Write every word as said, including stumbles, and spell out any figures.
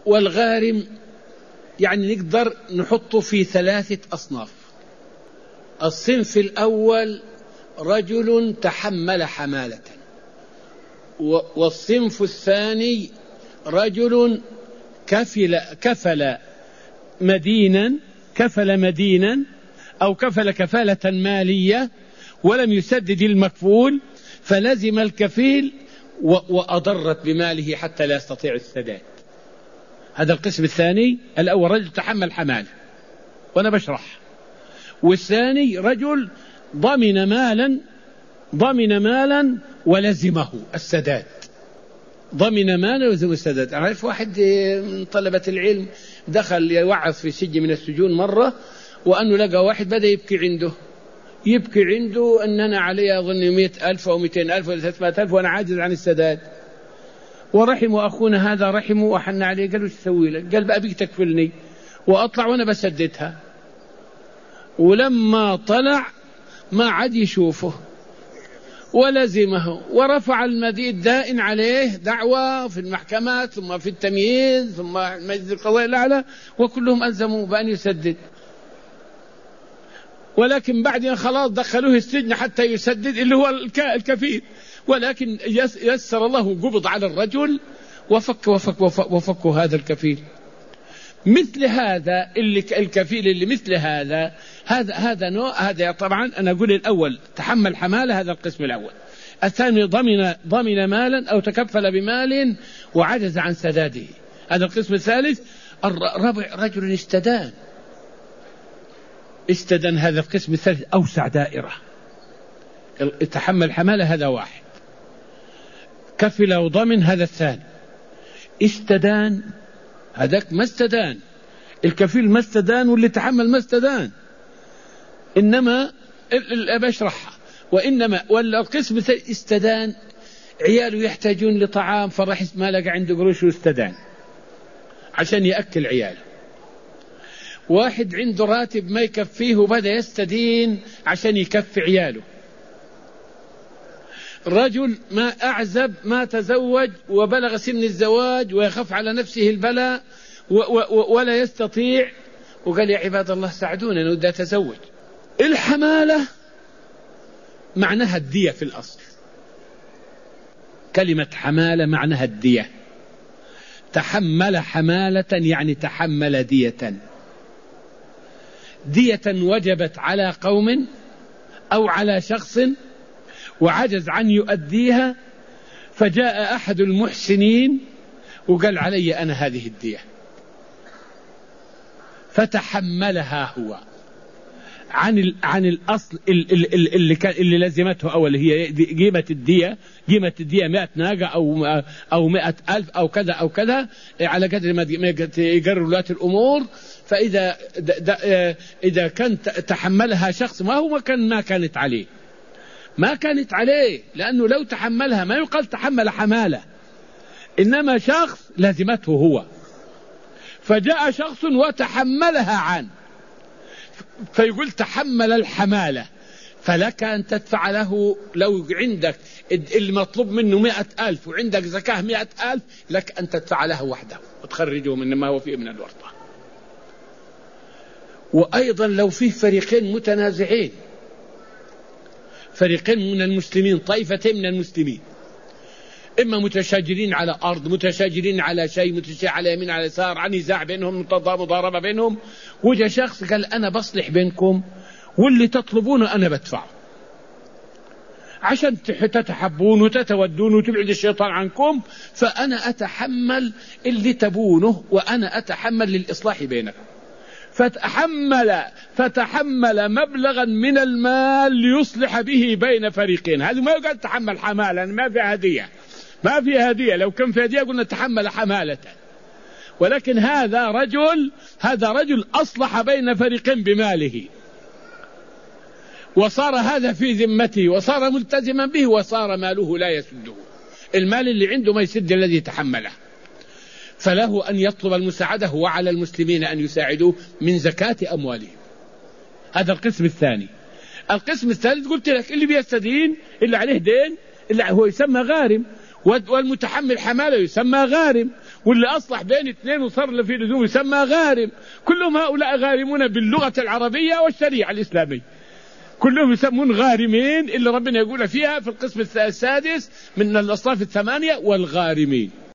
والغارم يعني نقدر نحطه في ثلاثة أصناف. الصنف الأول رجل تحمل حمالة، والصنف الثاني رجل كفل كفل مدينا كفل مدينا أو كفل كفالة مالية ولم يسدد المكفول فلزم الكفيل وأضرت بماله حتى لا يستطيع السداد. هذا القسم الثاني. الأول رجل تحمل حمالة وأنا بشرح، والثاني رجل ضمن مالا ضمن مالا ولزمه السداد. ضمن مالا ولزمه السداد. أعرف واحد من طلبة العلم دخل يوعظ في سجن من السجون مرة، وأنه لقى واحد بدأ يبكي عنده يبكي عنده أن أنا علي أظن مئة ألف أو مئتين ألف ولا ثلاثمائة ألف وأنا عاجز عن السداد. ورحموا أخونا هذا رحموا وحن عليه، قالوا ايش تسوي له؟ قال بقى بيك تكفلني وأطلع وأنا بسددها. ولما طلع ما عاد يشوفه ولزمه، ورفع المدين الدائن عليه دعوة في المحكمات ثم في التمييز ثم مجلس القضاء الأعلى، وكلهم ألزموا بأن يسدد. ولكن بعدين خلاص دخلوه السجن حتى يسدد اللي هو الكفيل، ولكن يسر الله قبض على الرجل وفك وفك وفك, وفك هذا الكفيل. مثل هذا اللي الكفيل اللي مثل هذا هذا هذا نوع. هذا طبعا أنا أقول الأول تحمل حمالة، هذا القسم الأول. الثاني ضمن ضمن مالا أو تكفل بمال وعجز عن سداده، هذا القسم الثالث. الرابع رجل استدان استدان هذا القسم الثالث أوسع دائرة. تحمل حمالة هذا واحد، كفل وضمن هذا الثاني، استدان هذاك ما استدان، الكفيل ما استدان واللي تحمل ما استدان، إنما بشرحها. وإنما والقسم الثالث استدان، عياله يحتاجون لطعام فراح ما لقى عنده قروش واستدان عشان يأكل عياله. واحد عنده راتب ما يكفيه وبدأ يستدين عشان يكفي عياله. رجل ما أعزب ما تزوج وبلغ سن الزواج ويخاف على نفسه البلاء ولا يستطيع، وقال يا عباد الله ساعدونا أنا بدي أتزوج. الحمالة معناها الدية في الأصل، كلمة حمالة معناها الدية. تحمل حمالة يعني تحمل دية، دية وجبت على قوم أو على شخص وعجز عن يؤديها، فجاء أحد المحسنين وقال علي أنا هذه الدية، فتحملها هو عن عن الأصل اللي كان اللي لزمته أول، هي قيمة الدية. قيمة الدية مئة ناقة أو أو مئة ألف أو كذا أو كذا على قدر ما يقرر ولاة الأمور. فإذا إذا كان تحملها شخص ما هو كان ما كانت عليه ما كانت عليه لأنه لو تحملها ما يقال تحمل حمالة، إنما شخص لازمته هو، فجاء شخص وتحملها عنه فيقول تحمل الحمالة. فلك أن تدفع له، لو عندك المطلوب منه مئة ألف وعندك زكاة مئة ألف، لك أن تدفع له وحده وتخرجه من ما هو فيه من الورطة. وأيضا لو فيه فريقين متنازعين، فريقين من المسلمين، طائفتين من المسلمين، إما متشاجرين على أرض، متشاجرين على شيء، متشاجرين على يمين على يسار، عن نزاع بينهم، مضاربة بينهم، وجاء شخص قال أنا بصلح بينكم واللي تطلبونه أنا بدفعه عشان تتحبون وتتودون وتبعد الشيطان عنكم، فأنا أتحمل اللي تبونه وأنا أتحمل للإصلاح بينكم. فتحمل فتحمل مبلغا من المال ليصلح به بين فريقين. هذا ما يقال تحمل حمالا، ما في هدية، ما في هدية. لو كان في هدية قلنا تحمل حمالة، ولكن هذا رجل هذا رجل أصلح بين فريقين بماله، وصار هذا في ذمته وصار ملتزما به وصار ماله لا يسده، المال اللي عنده ما يسد الذي تحمله، فله أن يطلب المساعدة وعلى المسلمين أن يساعدوه من زكاة أموالهم. هذا القسم الثاني. القسم الثالث قلت لك اللي بيستدين، اللي عليه دين، اللي هو يسمى غارم، والمتحمل حماله يسمى غارم، واللي أصلح بين اثنين وصار له في لزوم يسمى غارم. كلهم هؤلاء غارمون باللغة العربية والشريعة الإسلامية، كلهم يسمون غارمين، اللي ربنا يقول فيها في القسم السادس من الأصناف الثمانية والغارمين.